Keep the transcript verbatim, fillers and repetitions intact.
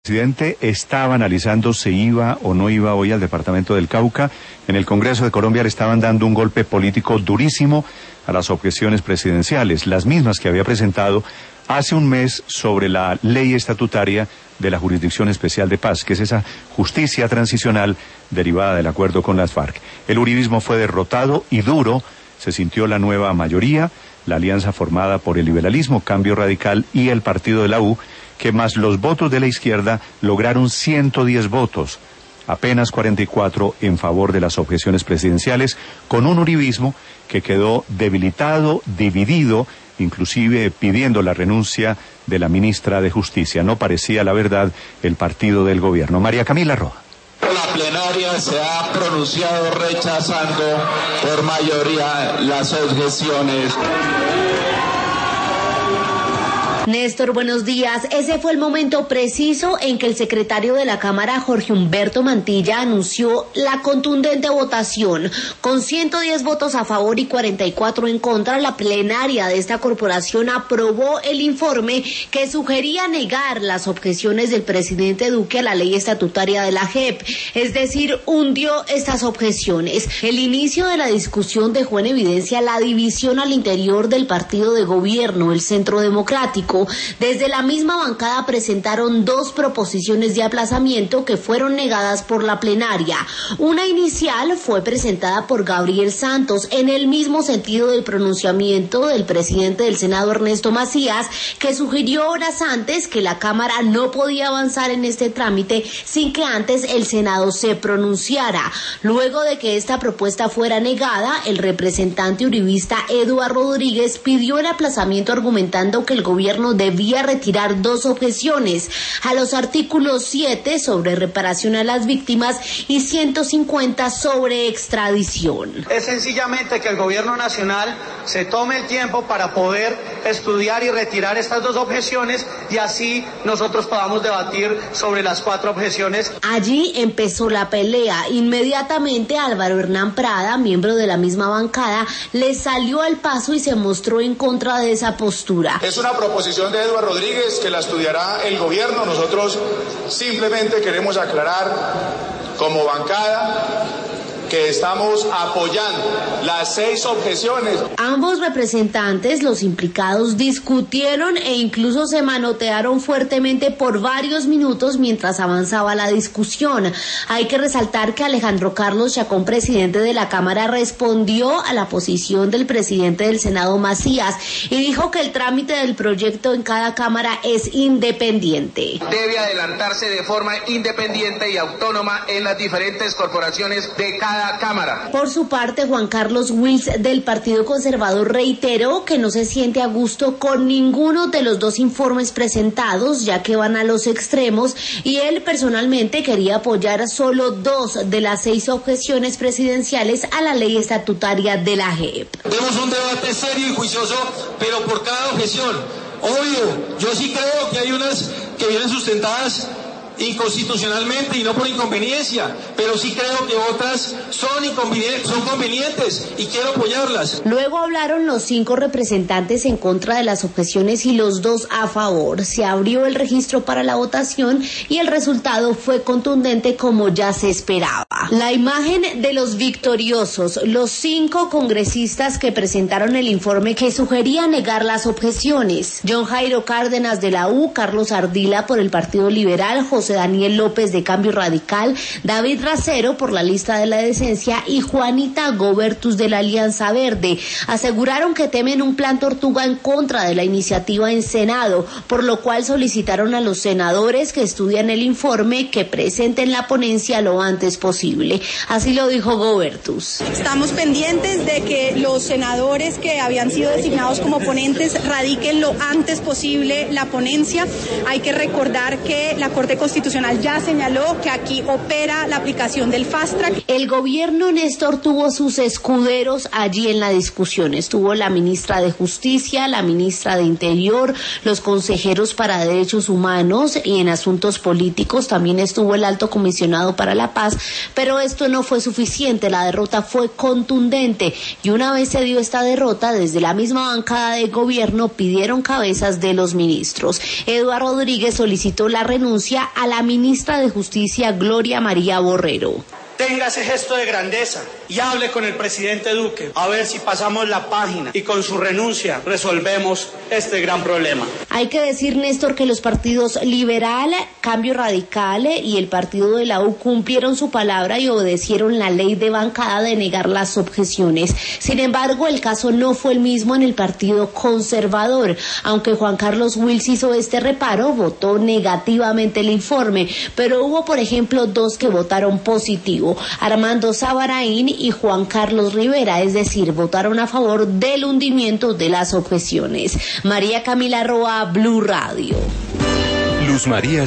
El presidente estaba analizando si iba o no iba hoy al departamento del Cauca. En el Congreso de Colombia le estaban dando un golpe político durísimo a las objeciones presidenciales, las mismas que había presentado hace un mes sobre la ley estatutaria de la Jurisdicción Especial de Paz, que es esa justicia transicional derivada del acuerdo con las FARC. El uribismo fue derrotado y duro se sintió la nueva mayoría, la alianza formada por el liberalismo, Cambio Radical y el partido de la U, que más los votos de la izquierda lograron ciento diez votos, apenas cuarenta y cuatro en favor de las objeciones presidenciales, con un uribismo que quedó debilitado, dividido, inclusive pidiendo la renuncia de la ministra de Justicia. No parecía, la verdad, el partido del gobierno. María Camila Roja. La plenaria se ha pronunciado rechazando por mayoría las objeciones. Néstor, buenos días. Ese fue el momento preciso en que el secretario de la Cámara, Jorge Humberto Mantilla, anunció la contundente votación. Con ciento diez votos a favor y cuarenta y cuatro en contra, la plenaria de esta corporación aprobó el informe que sugería negar las objeciones del presidente Duque a la ley estatutaria de la J E P, es decir, hundió estas objeciones. El inicio de la discusión dejó en evidencia la división al interior del partido de gobierno, el Centro Democrático. Desde la misma bancada presentaron dos proposiciones de aplazamiento que fueron negadas por la plenaria. Una inicial fue presentada por Gabriel Santos en el mismo sentido del pronunciamiento del presidente del Senado, Ernesto Macías, que sugirió horas antes que la Cámara no podía avanzar en este trámite sin que antes el Senado se pronunciara. Luego de que esta propuesta fuera negada, el representante uribista Eduardo Rodríguez pidió el aplazamiento argumentando que el gobierno debía retirar dos objeciones a los artículos siete sobre reparación a las víctimas y ciento cincuenta sobre extradición. Es sencillamente que el gobierno nacional se tome el tiempo para poder estudiar y retirar estas dos objeciones y así nosotros podamos debatir sobre las cuatro objeciones. Allí empezó la pelea. Inmediatamente Álvaro Hernán Prada, miembro de la misma bancada, le salió al paso y se mostró en contra de esa postura. Es una proposición de Eduardo Rodríguez que la estudiará el gobierno. Nosotros simplemente queremos aclarar como bancada que estamos apoyando las seis objeciones. Ambos representantes, los implicados, discutieron e incluso se manotearon fuertemente por varios minutos mientras avanzaba la discusión. Hay que resaltar que Alejandro Carlos Chacón, presidente de la Cámara, respondió a la posición del presidente del Senado, Macías, y dijo que el trámite del proyecto en cada Cámara es independiente. Debe adelantarse de forma independiente y autónoma en las diferentes corporaciones de cada Cámara. Por su parte, Juan Carlos Wills del Partido Conservador reiteró que no se siente a gusto con ninguno de los dos informes presentados, ya que van a los extremos, y él personalmente quería apoyar solo dos de las seis objeciones presidenciales a la ley estatutaria de la J E P. Tenemos un debate serio y juicioso, pero por cada objeción. Obvio, yo sí creo que hay unas que vienen sustentadas inconstitucionalmente y no por inconveniencia, pero sí creo que otras son inconvenientes, son convenientes y quiero apoyarlas. Luego hablaron los cinco representantes en contra de las objeciones y los dos a favor. Se abrió el registro para la votación y el resultado fue contundente como ya se esperaba. La imagen de los victoriosos, los cinco congresistas que presentaron el informe que sugería negar las objeciones: John Jairo Cárdenas de la U, Carlos Ardila por el Partido Liberal, José Daniel López de Cambio Radical, David Racero por la lista de la decencia y Juanita Gobertus de la Alianza Verde. Aseguraron que temen un plan tortuga en contra de la iniciativa en Senado, por lo cual solicitaron a los senadores que estudian el informe que presenten la ponencia lo antes posible. Así lo dijo Gobertus. Estamos pendientes de que los senadores que habían sido designados como ponentes radiquen lo antes posible la ponencia. Hay que recordar que la Corte Constitucional Constitucional ya señaló que aquí opera la aplicación del fast track. El gobierno, Néstor, tuvo sus escuderos allí en la discusión. Estuvo la ministra de Justicia, la ministra de Interior, los consejeros para Derechos Humanos y en Asuntos Políticos. También estuvo el Alto Comisionado para la Paz, pero esto no fue suficiente. La derrota fue contundente y una vez se dio esta derrota, desde la misma bancada de gobierno pidieron cabezas de los ministros. Eduardo Rodríguez solicitó la renuncia a a la ministra de Justicia, Gloria María Borrero. Tenga ese gesto de grandeza y hable con el presidente Duque, a ver si pasamos la página y con su renuncia resolvemos este gran problema. Hay que decir, Néstor, que los partidos Liberal, Cambio Radical y el partido de la U cumplieron su palabra y obedecieron la ley de bancada de negar las objeciones. Sin embargo, el caso no fue el mismo en el partido conservador. Aunque Juan Carlos Wills hizo este reparo, votó negativamente el informe, pero hubo, por ejemplo, dos que votaron positivo. Armando Sabaraín y Juan Carlos Rivera, es decir, votaron a favor del hundimiento de las objeciones. María Camila Roa, Blue Radio. Luz María